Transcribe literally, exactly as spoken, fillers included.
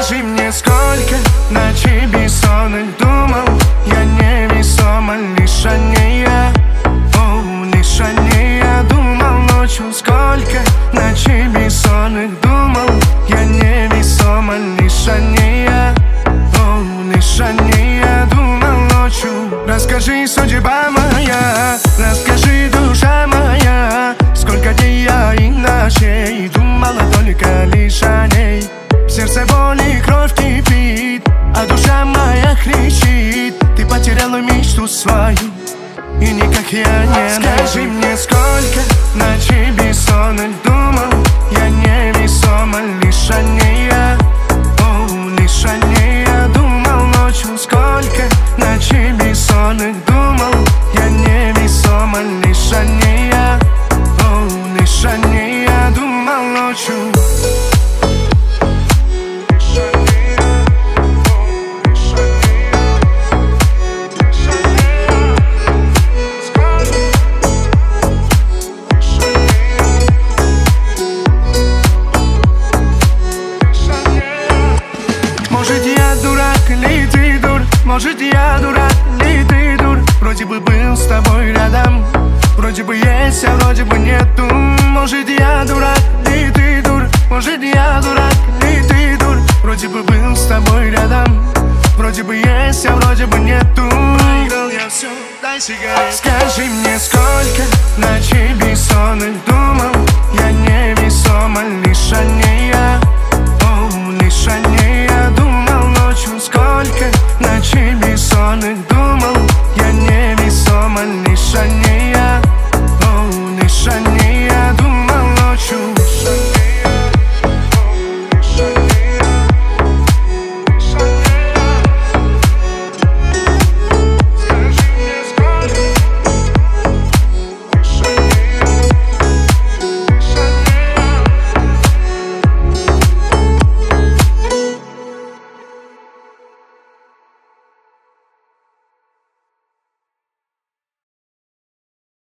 Скажи мне, сколько ночей бессонных думал я невесомо, лишь о ней я, о, лишь о ней я думал ночью. Сколько ночей бессонных думал я невесомо, лишь о ней я, о, лишь о ней я думал ночью. Расскажи, судьба моя, расскажи, душа моя, сколько дней я и ночей думала только лишь о ней. В сердце боли кровь кипит, а душа моя кричит: ты потеряла мечту свою, и никак я не. Скажи мне, сколько ночей бессонных думал я невесомо, лишь о ней я, о, лишь о ней я думал ночью. Сколько ночей бессонных думал я невесомо, лишь о ней я, о, лишь о ней я думал ночью. Может я дурак или ты дур, может я дурак или ты дур. Вроде бы был с тобой рядом, вроде бы есть, а вроде бы нету. Может я дурак или ты дур, может я дурак или ты дур. Вроде бы был с тобой рядом, вроде бы есть, а вроде бы нету. Проиграл я все, дай сигарет.